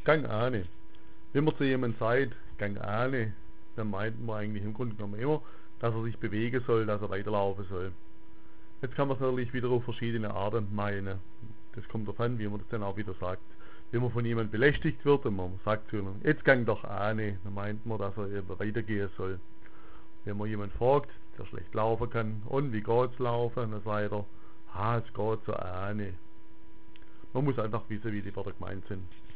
Gang ahne. Wenn man zu jemandem sagt, Gang ahne, dann meint man eigentlich im Grunde genommen immer, dass er sich bewegen soll, dass er weiterlaufen soll. Jetzt kann man es natürlich wieder auf verschiedene Arten meinen. Das kommt darauf an, wie man das dann auch wieder sagt. Wenn man von jemandem belästigt wird und man sagt zu ihm, jetzt gang doch ahne, dann meint man, dass er eben weitergehen soll. Wenn man jemanden fragt, der schlecht laufen kann, und wie geht's laufen, dann sagt er, es geht so ahne. Man muss einfach wissen, wie die Wörter gemeint sind.